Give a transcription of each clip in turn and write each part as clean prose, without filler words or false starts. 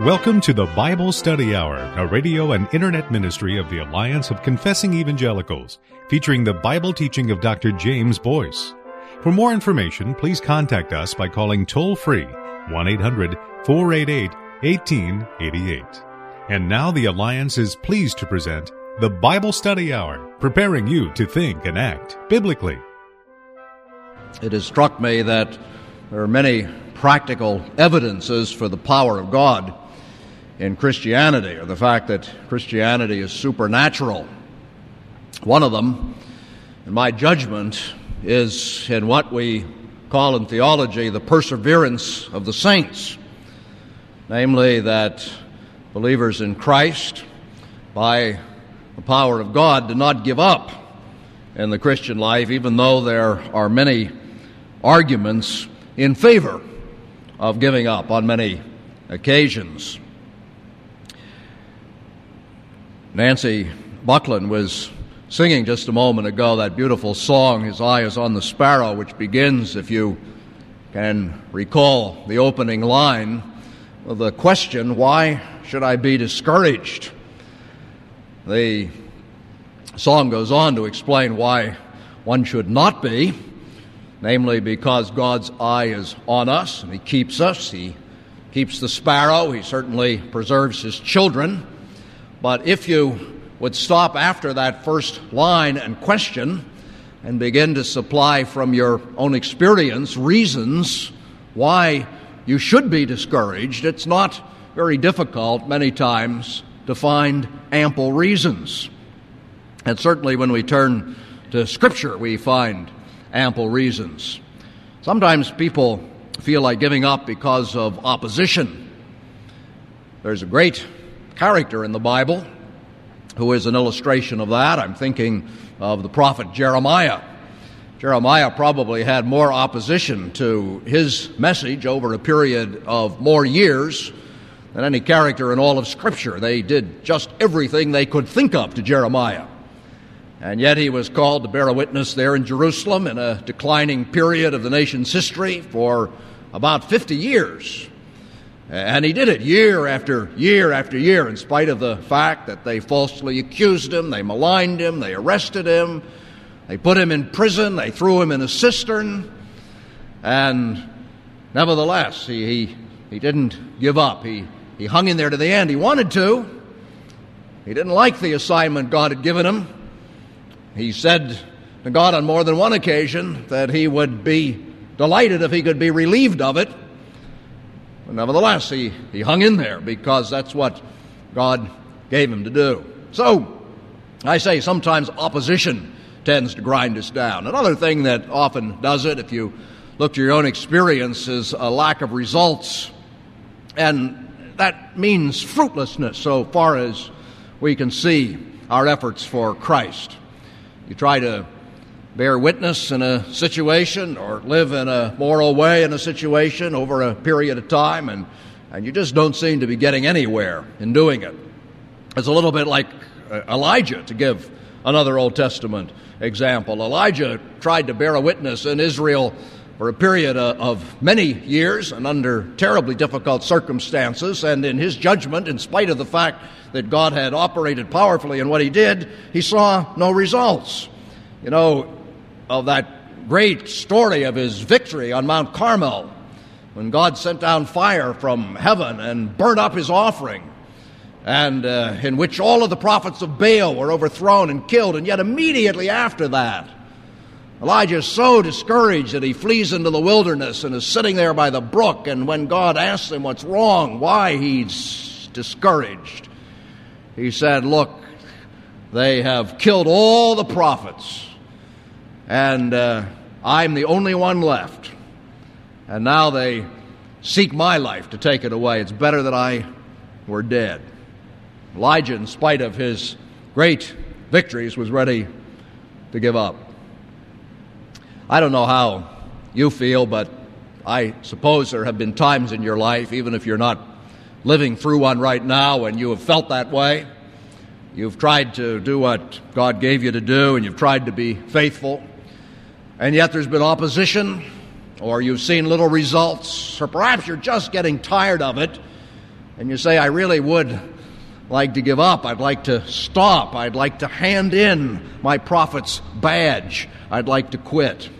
Welcome to the Bible Study Hour, a radio and internet ministry of the Alliance of Confessing Evangelicals, featuring the Bible teaching of Dr. James Boyce. For more information, please contact us by calling toll-free 1-800-488-1888. And now the Alliance is pleased to present the Bible Study Hour, preparing you to think and act biblically. It has struck me that there are many practical evidences for the power of God in Christianity, or the fact that Christianity is supernatural. One of them, in my judgment, is in what we call in theology the perseverance of the saints, namely that believers in Christ, by the power of God, do not give up in the Christian life, even though there are many arguments in favor of giving up on many occasions. Nancy Buckland was singing just a moment ago that beautiful song, His Eye is on the Sparrow, which begins, if you can recall the opening line, with the question, why should I be discouraged? The song goes on to explain why one should not be, namely because God's eye is on us, and He keeps us. He keeps the sparrow. He certainly preserves His children. But if you would stop after that first line and question and begin to supply from your own experience reasons why you should be discouraged, it's not very difficult many times to find ample reasons. And certainly when we turn to Scripture, we find ample reasons. Sometimes people feel like giving up because of opposition. There's a great character in the Bible who is an illustration of that. I'm thinking of the prophet Jeremiah. Jeremiah probably had more opposition to his message over a period of more years than any character in all of Scripture. They did just everything they could think of to Jeremiah. And yet he was called to bear a witness there in Jerusalem in a declining period of the nation's history for about 50 years. And he did it year after year after year, in spite of the fact that they falsely accused him, they maligned him, they arrested him, they put him in prison, they threw him in a cistern. And nevertheless, he didn't give up. He hung in there to the end. He wanted to. He didn't like the assignment God had given him. He said to God on more than one occasion that he would be delighted if he could be relieved of it. But nevertheless, he hung in there because that's what God gave him to do. So, I say sometimes opposition tends to grind us down. Another thing that often does it, if you look to your own experience, is a lack of results. And that means fruitlessness so far as we can see our efforts for Christ. You try to bear witness in a situation or live in a moral way in a situation over a period of time, and you just don't seem to be getting anywhere in doing it. It's a little bit like Elijah, to give another Old Testament example. Elijah tried to bear a witness in Israel for a period of many years and under terribly difficult circumstances, and in his judgment, in spite of the fact that God had operated powerfully in what he did, he saw no results. You know, of that great story of his victory on Mount Carmel, when God sent down fire from heaven and burned up his offering, and in which all of the prophets of Baal were overthrown and killed. And yet immediately after that, Elijah is so discouraged that he flees into the wilderness and is sitting there by the brook. And when God asks him what's wrong, why he's discouraged, he said, look, they have killed all the prophets, and I'm the only one left. And now they seek my life to take it away. It's better that I were dead. Elijah, in spite of his great victories, was ready to give up. I don't know how you feel, but I suppose there have been times in your life, even if you're not living through one right now, and you have felt that way. You've tried to do what God gave you to do, and you've tried to be faithful. And yet there's been opposition, or you've seen little results, or perhaps you're just getting tired of it, and you say, I really would like to give up. I'd like to stop. I'd like to hand in my prophet's badge. I'd like to quit.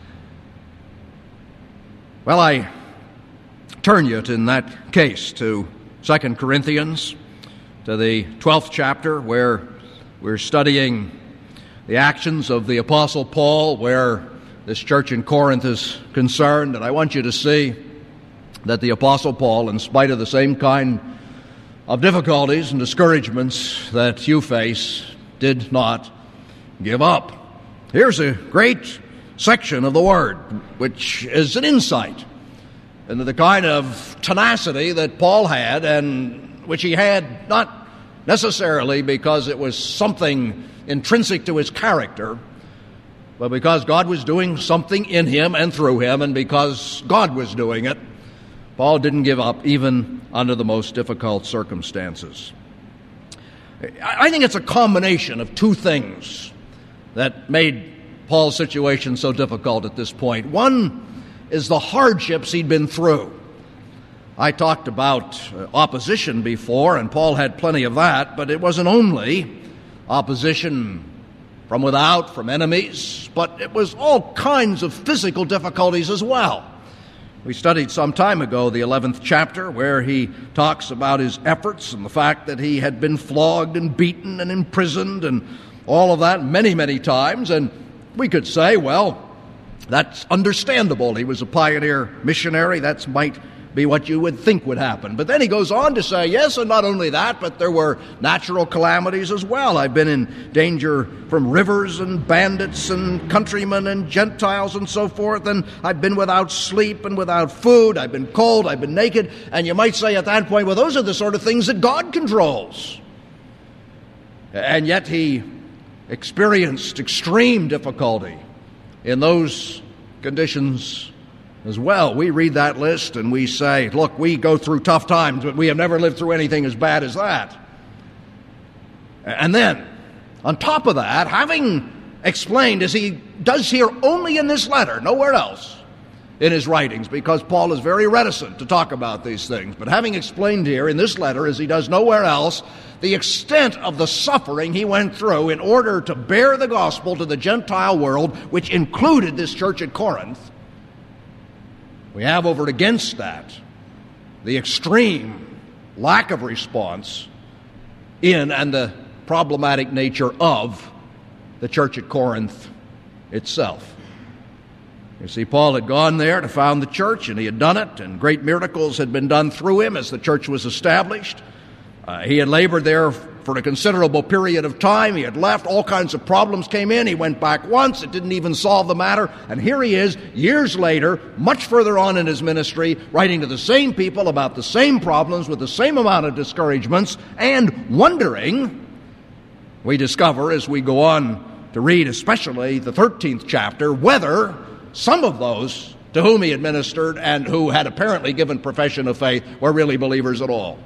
Well, I turn you in that case to 2 Corinthians, to the 12th chapter, where we're studying the actions of the Apostle Paul, where this church in Corinth is concerned. And I want you to see that the Apostle Paul, in spite of the same kind of difficulties and discouragements that you face, did not give up. Here's a great section of the Word, which is an insight into the kind of tenacity that Paul had, and which he had not necessarily because it was something intrinsic to his character, but because God was doing something in him and through him, and because God was doing it, Paul didn't give up even under the most difficult circumstances. I think it's a combination of two things that made Paul's situation so difficult at this point. One is the hardships he'd been through. I talked about opposition before, and Paul had plenty of that, but it wasn't only opposition from without, from enemies, but it was all kinds of physical difficulties as well. We studied some time ago the 11th chapter, where he talks about his efforts and the fact that he had been flogged and beaten and imprisoned and all of that many, many times. And we could say, well, that's understandable. He was a pioneer missionary. That might be what you would think would happen. But then he goes on to say, yes, and not only that, but there were natural calamities as well. I've been in danger from rivers and bandits and countrymen and Gentiles and so forth, and I've been without sleep and without food. I've been cold, I've been naked. And you might say at that point, well, those are the sort of things that God controls. And yet he experienced extreme difficulty in those conditions as well. We read that list and we say, look, we go through tough times, but we have never lived through anything as bad as that. And then, on top of that, having explained, as he does here only in this letter, nowhere else in his writings, because Paul is very reticent to talk about these things, but having explained here in this letter, as he does nowhere else, the extent of the suffering he went through in order to bear the gospel to the Gentile world, which included this church at Corinth, we have over and against that the extreme lack of response in and the problematic nature of the church at Corinth itself. You see, Paul had gone there to found the church, and he had done it, and great miracles had been done through him as the church was established. He had labored there for a considerable period of time. He had left. All kinds of problems came in. He went back once. It didn't even solve the matter. And here he is, years later, much further on in his ministry, writing to the same people about the same problems with the same amount of discouragements, and wondering, we discover as we go on to read especially the 13th chapter, whether some of those to whom he had ministered and who had apparently given profession of faith were really believers at all.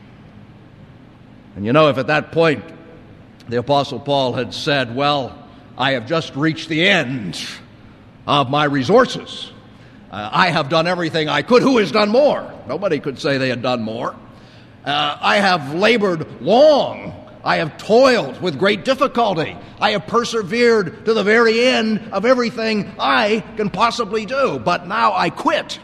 And you know, if at that point the Apostle Paul had said, well, I have just reached the end of my resources. I have done everything I could. Who has done more? Nobody could say they had done more. I have labored long. I have toiled with great difficulty. I have persevered to the very end of everything I can possibly do. But now I quit.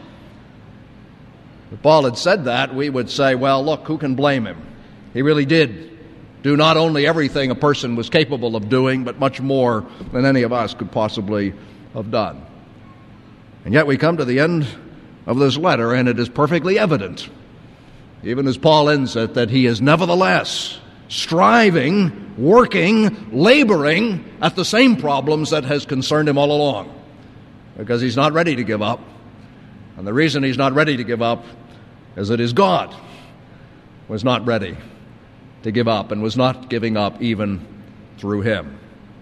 If Paul had said that, we would say, well, look, who can blame him? He really did do not only everything a person was capable of doing, but much more than any of us could possibly have done. And yet we come to the end of this letter, and it is perfectly evident, even as Paul ends it, that he is nevertheless striving, working, laboring at the same problems that has concerned him all along, because he's not ready to give up. And the reason he's not ready to give up is that his God was not ready to give up and was not giving up even through him.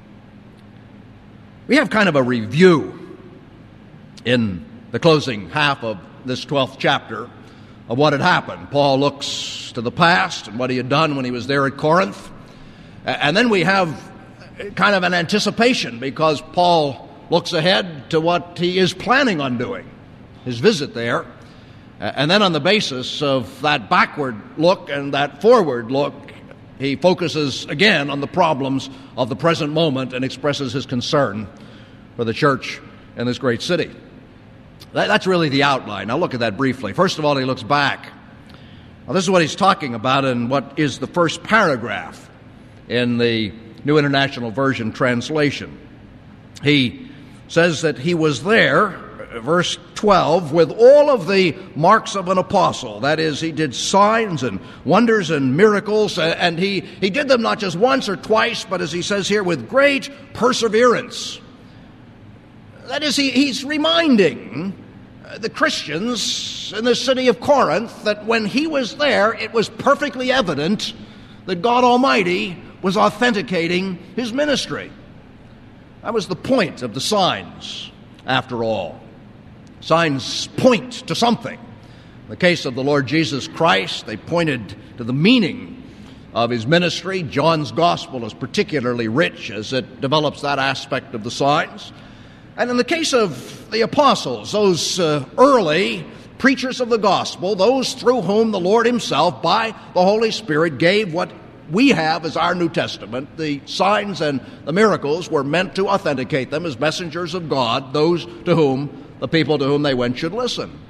We have kind of a review in the closing half of this 12th chapter of what had happened. Paul looks to the past and what he had done when he was there at Corinth. And then we have kind of an anticipation, because Paul looks ahead to what he is planning on doing, his visit there. And then on the basis of that backward look and that forward look, he focuses again on the problems of the present moment and expresses his concern for the church in this great city. That's really the outline. Now look at that briefly. First of all, he looks back. Now, this is what he's talking about in what is the first paragraph in the New International Version translation. He says that he was there, verse 12, with all of the marks of an apostle. That is, he did signs and wonders and miracles, and he did them not just once or twice, but as he says here, with great perseverance. That is, he's reminding the Christians in the city of Corinth that when he was there, it was perfectly evident that God Almighty was authenticating his ministry. That was the point of the signs, after all. Signs point to something. In the case of the Lord Jesus Christ, they pointed to the meaning of his ministry. John's gospel is particularly rich as it develops that aspect of the signs. And in the case of the apostles, those early preachers of the gospel, those through whom the Lord himself, by the Holy Spirit, gave what we have as our New Testament, the signs and the miracles were meant to authenticate them as messengers of God, those to whom, the people to whom they went should listen.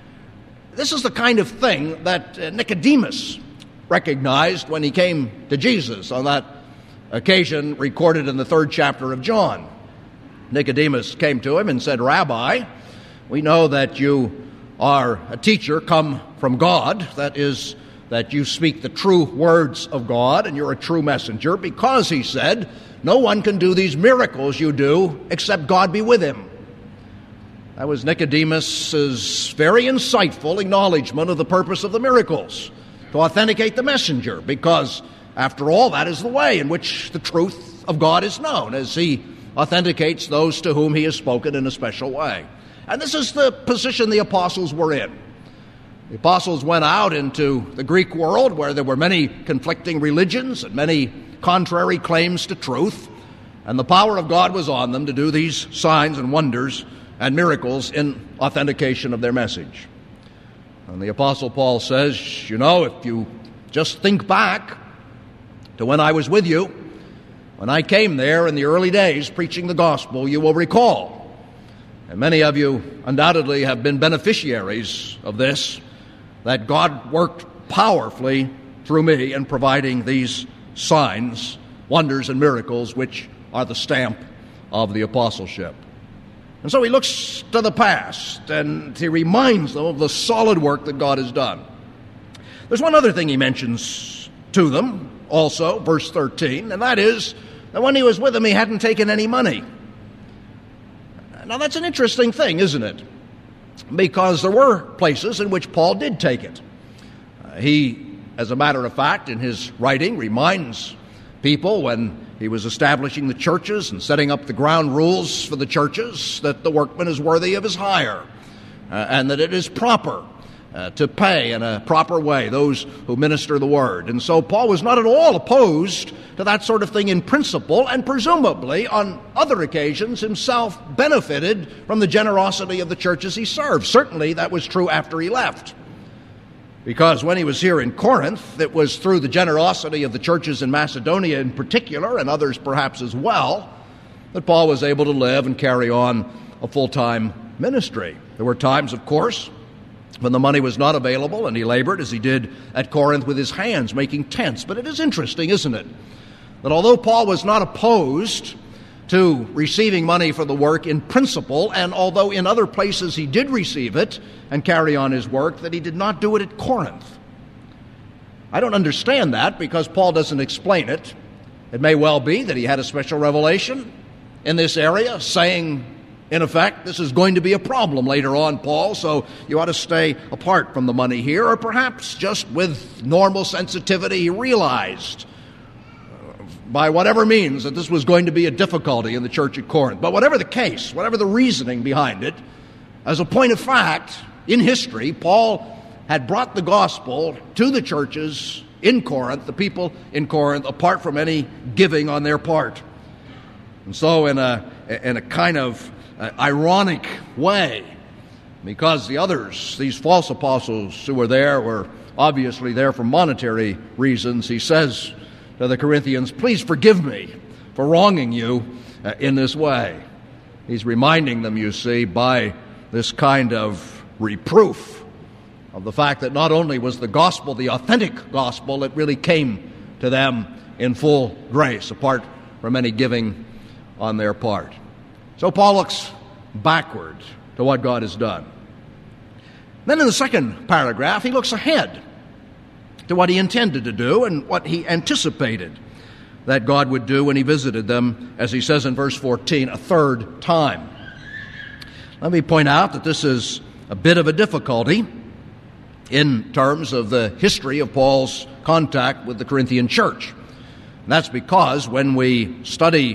This is the kind of thing that Nicodemus recognized when he came to Jesus on that occasion recorded in the 3rd chapter of John. Nicodemus came to him and said, "Rabbi, we know that you are a teacher come from God, that is, that you speak the true words of God, and you're a true messenger, because," he said, "no one can do these miracles you do except God be with him." That was Nicodemus's very insightful acknowledgement of the purpose of the miracles, to authenticate the messenger, because, after all, that is the way in which the truth of God is known, as he authenticates those to whom he has spoken in a special way. And this is the position the apostles were in. The apostles went out into the Greek world where there were many conflicting religions and many contrary claims to truth, and the power of God was on them to do these signs and wonders and miracles in authentication of their message. And the Apostle Paul says, you know, if you just think back to when I was with you, when I came there in the early days preaching the gospel, you will recall, and many of you undoubtedly have been beneficiaries of this, that God worked powerfully through me in providing these signs, wonders, and miracles, which are the stamp of the apostleship. And so he looks to the past, and he reminds them of the solid work that God has done. There's one other thing he mentions to them also, verse 13, and that is that when he was with them, he hadn't taken any money. Now, that's an interesting thing, isn't it? Because there were places in which Paul did take it. He, as a matter of fact, in his writing, reminds people when he was establishing the churches and setting up the ground rules for the churches that the workman is worthy of his hire, and that it is proper to pay in a proper way those who minister the word. And so Paul was not at all opposed to that sort of thing in principle, and presumably on other occasions himself benefited from the generosity of the churches he served. Certainly that was true after he left, because when he was here in Corinth, it was through the generosity of the churches in Macedonia in particular, and others perhaps as well, that Paul was able to live and carry on a full-time ministry. There were times, of course, when the money was not available, and he labored as he did at Corinth with his hands, making tents. But it is interesting, isn't it, that although Paul was not opposed to receiving money for the work in principle, and although in other places he did receive it and carry on his work, that he did not do it at Corinth. I don't understand that, because Paul doesn't explain it. It may well be that he had a special revelation in this area, saying, in effect, this is going to be a problem later on, Paul, so you ought to stay apart from the money here. Or perhaps just with normal sensitivity, he realized by whatever means that this was going to be a difficulty in the church at Corinth. But whatever the case, whatever the reasoning behind it, as a point of fact, in history, Paul had brought the gospel to the churches in Corinth, the people in Corinth, apart from any giving on their part. And so in a kind of ironic way, because the others, these false apostles who were there, were obviously there for monetary reasons, he says to the Corinthians, please forgive me for wronging you in this way. He's reminding them, you see, by this kind of reproof of the fact that not only was the gospel the authentic gospel, it really came to them in full grace, apart from any giving on their part. So Paul looks backward to what God has done. Then in the second paragraph, he looks ahead to what he intended to do and what he anticipated that God would do when he visited them, as he says in verse 14, a third time. Let me point out that this is a bit of a difficulty in terms of the history of Paul's contact with the Corinthian church. And that's because when we study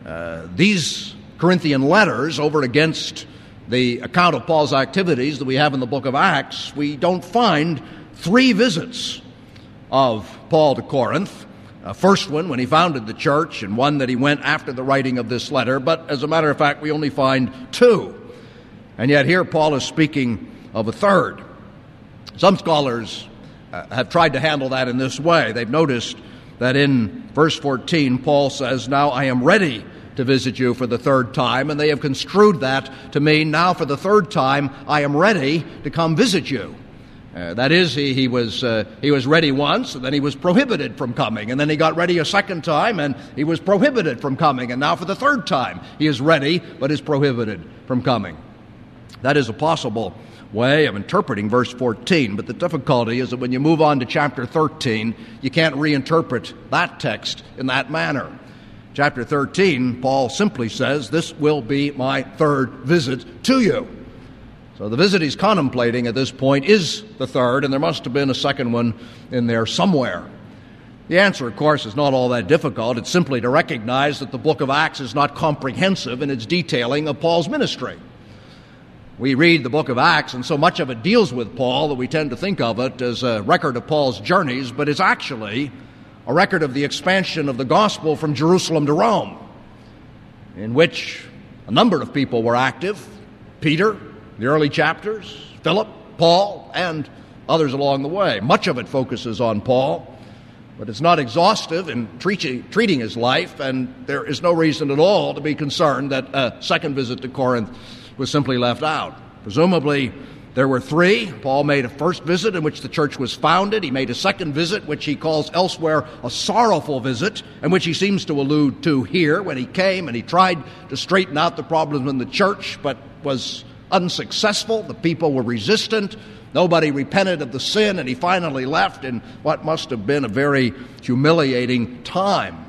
these Corinthian letters over against the account of Paul's activities that we have in the book of Acts, we don't find 3 visits of Paul to Corinth. First one when he founded the church, and one that he went after the writing of this letter. But as a matter of fact, we only find 2. And yet here Paul is speaking of a third. Some scholars have tried to handle that in this way. They've noticed that in verse 14, Paul says, now I am ready to visit you for the third time, and they have construed that to mean now for the third time I am ready to come visit you. That is, he was ready once, and then he was prohibited from coming, and then he got ready a second time, and he was prohibited from coming, and now for the third time he is ready, but is prohibited from coming. That is a possible way of interpreting verse 14, but the difficulty is that when you move on to chapter 13, you can't reinterpret that text in that manner. Chapter 13, Paul simply says, this will be my third visit to you. So the visit he's contemplating at this point is the third, and there must have been a second one in there somewhere. The answer, of course, is not all that difficult. It's simply to recognize that the book of Acts is not comprehensive in its detailing of Paul's ministry. We read the book of Acts, and so much of it deals with Paul that we tend to think of it as a record of Paul's journeys, but it's actually a record of the expansion of the gospel from Jerusalem to Rome, in which a number of people were active. Peter, the early chapters, Philip, Paul, and others along the way. Much of it focuses on Paul, but it's not exhaustive in treating his life, and there is no reason at all to be concerned that a second visit to Corinth was simply left out. Presumably, there were 3. Paul made a first visit in which the church was founded. He made a second visit, which he calls elsewhere a sorrowful visit, and which he seems to allude to here when he came and he tried to straighten out the problems in the church, but was unsuccessful. The people were resistant. Nobody repented of the sin, and he finally left in what must have been a very humiliating time.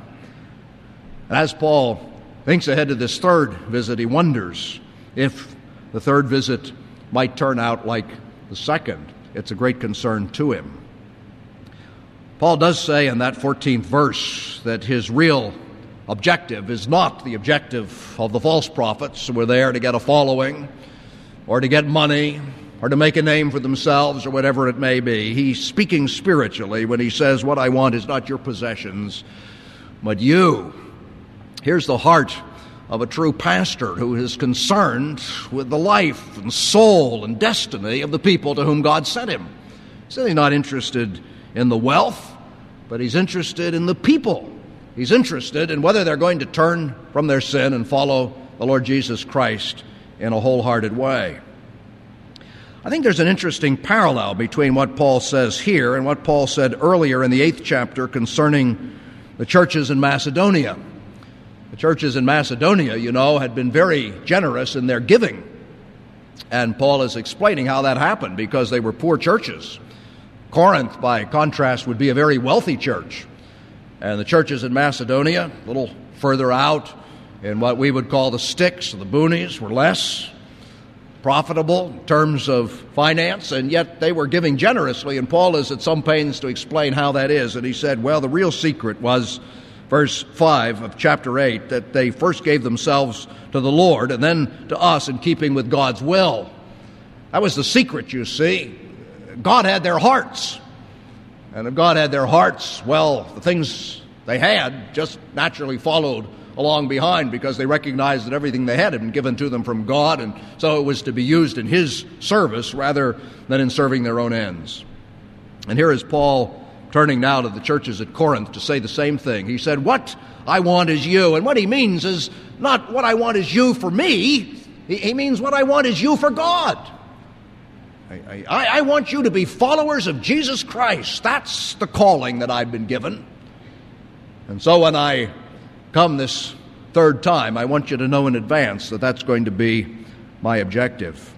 And as Paul thinks ahead to this third visit, he wonders if the third visit might turn out like the second. It's a great concern to him. Paul does say in that 14th verse that his real objective is not the objective of the false prophets who were there to get a following or to get money or to make a name for themselves or whatever it may be. He's speaking spiritually when he says, what I want is not your possessions, but you. Here's the heart of a true pastor who is concerned with the life and soul and destiny of the people to whom God sent him. So he's not interested in the wealth, but he's interested in the people. He's interested in whether they're going to turn from their sin and follow the Lord Jesus Christ in a wholehearted way. I think there's an interesting parallel between what Paul says here and what Paul said earlier in the 8th chapter concerning the churches in Macedonia. The churches in Macedonia, you know, had been very generous in their giving. And Paul is explaining how that happened because they were poor churches. Corinth, by contrast, would be a very wealthy church. And the churches in Macedonia, a little further out in what we would call the sticks, the boonies, were less profitable in terms of finance, and yet they were giving generously. And Paul is at some pains to explain how that is. And he said, well, the real secret was verse 5 of chapter 8, that they first gave themselves to the Lord and then to us in keeping with God's will. That was the secret, you see. God had their hearts. And if God had their hearts, well, the things they had just naturally followed along behind because they recognized that everything they had been given to them from God, and so it was to be used in His service rather than in serving their own ends. And here is Paul turning now to the churches at Corinth to say the same thing. He said, what I want is you. And what he means is not what I want is you for me. He means what I want is you for God. I want you to be followers of Jesus Christ. That's the calling that I've been given. And so when I come this third time, I want you to know in advance that that's going to be my objective.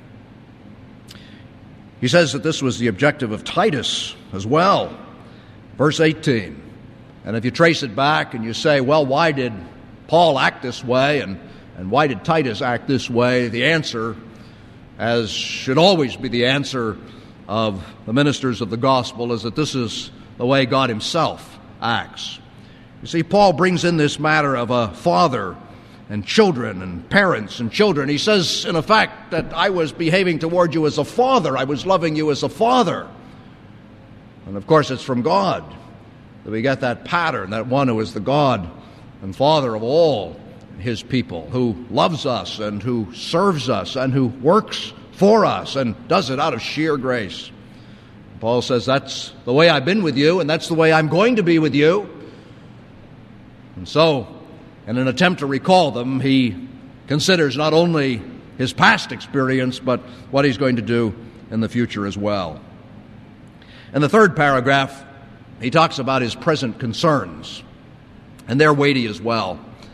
He says that this was the objective of Titus as well. Verse 18. And if you trace it back and you say, well, why did Paul act this way and why did Titus act this way? The answer, as should always be the answer of the ministers of the gospel, is that this is the way God Himself acts. You see, Paul brings in this matter of a father and children and parents and children. He says, in effect, that I was behaving toward you as a father. I was loving you as a father. And of course, it's from God that we get that pattern, that one who is the God and Father of all His people, who loves us and who serves us and who works for us and does it out of sheer grace. Paul says, that's the way I've been with you, and that's the way I'm going to be with you. And so, in an attempt to recall them, he considers not only his past experience, but what he's going to do in the future as well. In the third paragraph, he talks about his present concerns, and they're weighty as well.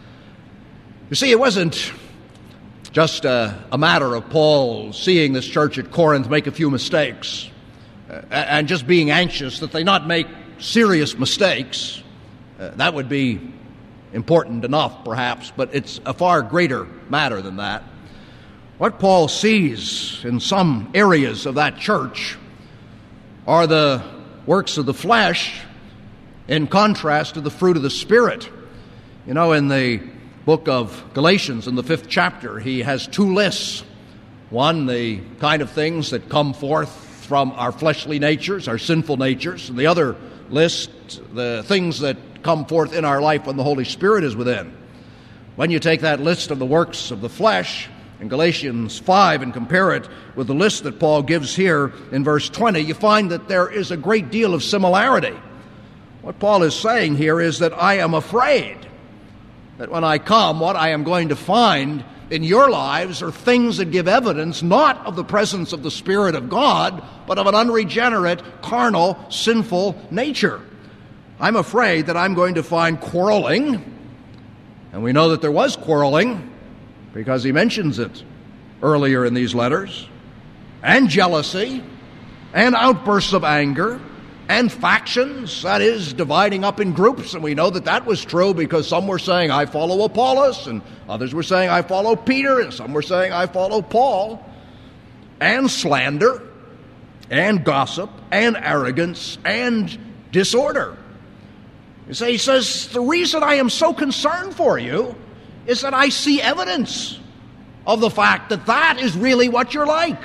You see, it wasn't just a matter of Paul seeing this church at Corinth make a few mistakes and just being anxious that they not make serious mistakes. That would be important enough, perhaps, but it's a far greater matter than that. What Paul sees in some areas of that church are the works of the flesh in contrast to the fruit of the Spirit. You know, in the book of Galatians, in the 5th chapter, he has two lists. One, the kind of things that come forth from our fleshly natures, our sinful natures, and the other list, the things that come forth in our life when the Holy Spirit is within. When you take that list of the works of the flesh in Galatians 5 and compare it with the list that Paul gives here in verse 20, you find that there is a great deal of similarity. What Paul is saying here is that I am afraid that when I come, what I am going to find in your lives are things that give evidence not of the presence of the Spirit of God, but of an unregenerate, carnal, sinful nature. I'm afraid that I'm going to find quarreling, and we know that there was quarreling because he mentions it earlier in these letters, and jealousy, and outbursts of anger, and factions, that is, dividing up in groups, and we know that that was true because some were saying, I follow Apollos, and others were saying, I follow Peter, and some were saying, I follow Paul, and slander, and gossip, and arrogance, and disorder. He says, the reason I am so concerned for you is that I see evidence of the fact that that is really what you're like.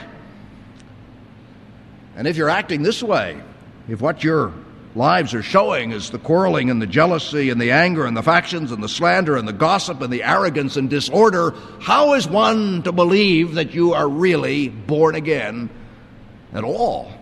And if you're acting this way, if what your lives are showing is the quarreling and the jealousy and the anger and the factions and the slander and the gossip and the arrogance and disorder, how is one to believe that you are really born again at all?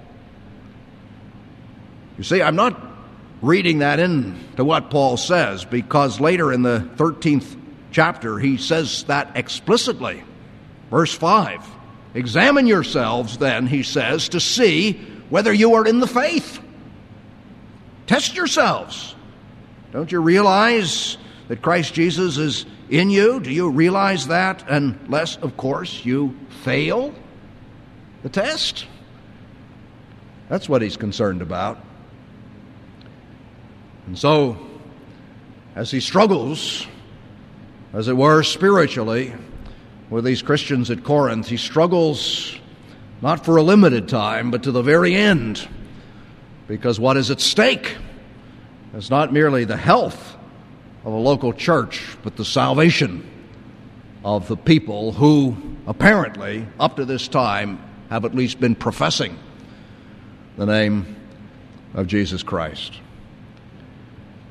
You see, I'm not reading that into what Paul says, because later in the 13th chapter he says that explicitly. Verse 5, examine yourselves then, he says, to see whether you are in the faith. Test yourselves. Don't you realize that Christ Jesus is in you? Do you realize that? Unless, of course, you fail the test. That's what he's concerned about. And so, as he struggles, as it were, spiritually with these Christians at Corinth, he struggles not for a limited time, but to the very end. Because what is at stake is not merely the health of a local church, but the salvation of the people who apparently, up to this time, have at least been professing the name of Jesus Christ.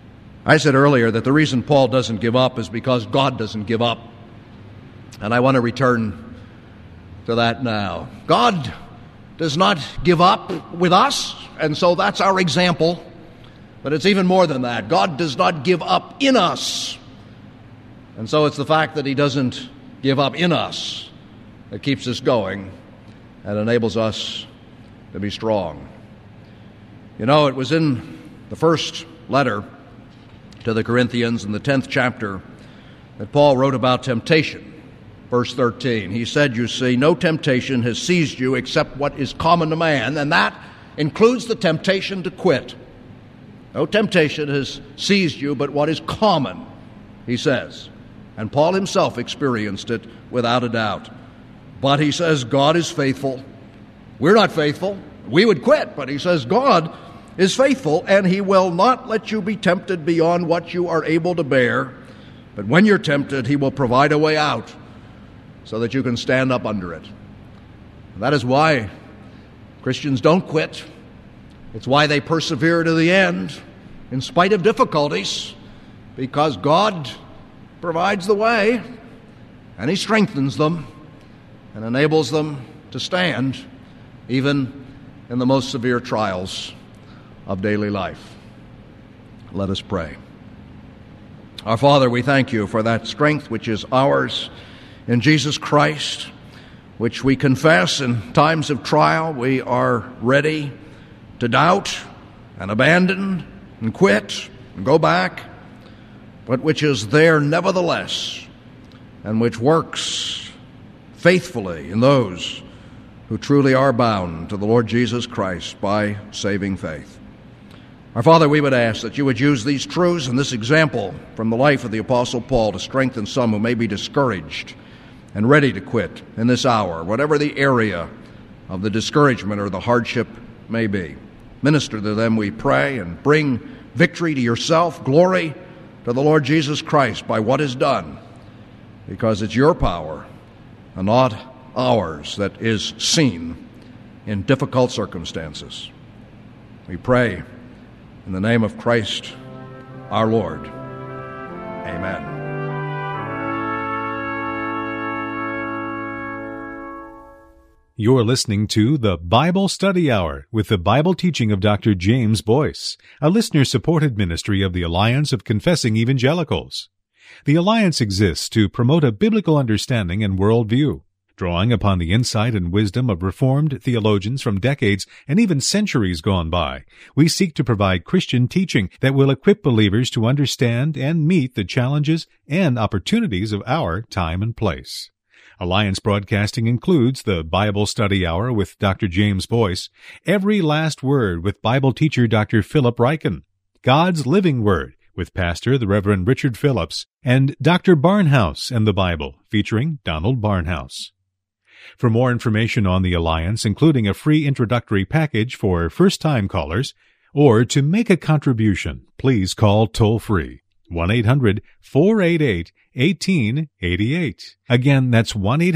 I said earlier that the reason Paul doesn't give up is because God doesn't give up. And I want to return to that now. God does not give up with us, and so that's our example. But it's even more than that. God does not give up in us. And so it's the fact that He doesn't give up in us that keeps us going and enables us to be strong. You know, it was in the first letter to the Corinthians in the 10th chapter that Paul wrote about temptation. Verse 13, he said, you see, no temptation has seized you except what is common to man, and that includes the temptation to quit. No temptation has seized you but what is common, he says. And Paul himself experienced it without a doubt. But he says God is faithful. We're not faithful. We would quit, but he says God is faithful, and He will not let you be tempted beyond what you are able to bear. But when you're tempted, He will provide a way out so that you can stand up under it. And that is why Christians don't quit. It's why they persevere to the end, in spite of difficulties, because God provides the way, and He strengthens them and enables them to stand even in the most severe trials of daily life. Let us pray. Our Father, we thank You for that strength which is ours in Jesus Christ, which we confess in times of trial. We are ready to doubt and abandon and quit and go back, but which is there nevertheless, and which works faithfully in those who truly are bound to the Lord Jesus Christ by saving faith. Our Father, we would ask that You would use these truths and this example from the life of the Apostle Paul to strengthen some who may be discouraged and ready to quit in this hour, whatever the area of the discouragement or the hardship may be. Minister to them, we pray, and bring victory to Yourself, glory to the Lord Jesus Christ by what is done, because it's Your power and not ours that is seen in difficult circumstances. We pray in the name of Christ our Lord. Amen. You're listening to the Bible Study Hour with the Bible teaching of Dr. James Boyce, a listener-supported ministry of the Alliance of Confessing Evangelicals. The Alliance exists to promote a biblical understanding and worldview, drawing upon the insight and wisdom of Reformed theologians from decades and even centuries gone by. We seek to provide Christian teaching that will equip believers to understand and meet the challenges and opportunities of our time and place. Alliance broadcasting includes the Bible Study Hour with Dr. James Boyce, Every Last Word with Bible teacher Dr. Philip Ryken, God's Living Word with Pastor the Reverend Richard Phillips, and Dr. Barnhouse and the Bible featuring Donald Barnhouse. For more information on the Alliance, including a free introductory package for first-time callers, or to make a contribution, please call toll-free 1-800-488-1888. Again, that's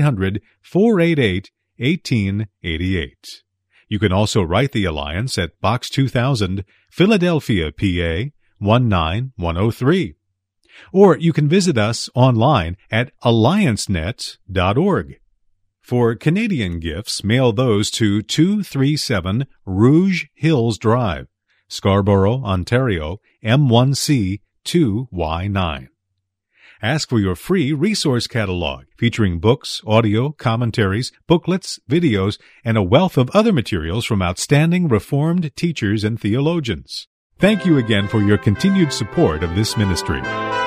1-800-488-1888. You can also write the Alliance at Box 2000, Philadelphia, PA 19103. Or you can visit us online at alliancenet.org. For Canadian gifts, mail those to 237 Rouge Hills Drive, Scarborough, Ontario, M1C 2Y9. Ask for your free resource catalog featuring books, audio, commentaries, booklets, videos, and a wealth of other materials from outstanding Reformed teachers and theologians. Thank you again for your continued support of this ministry.